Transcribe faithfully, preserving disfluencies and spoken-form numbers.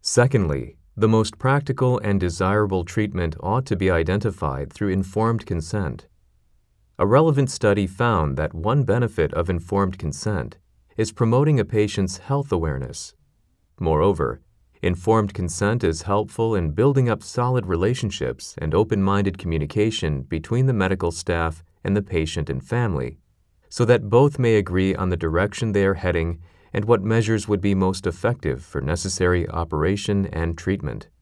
Secondly, the most practical and desirable treatment ought to be identified through informed consent. A relevant study found that one benefit of informed consent is promoting a patient's health awareness. Moreover, informed consent is helpful in building up solid relationships and open-minded communication between the medical staff and the patient and family, so that both may agree on the direction they are heading and what measures would be most effective for necessary operation and treatment.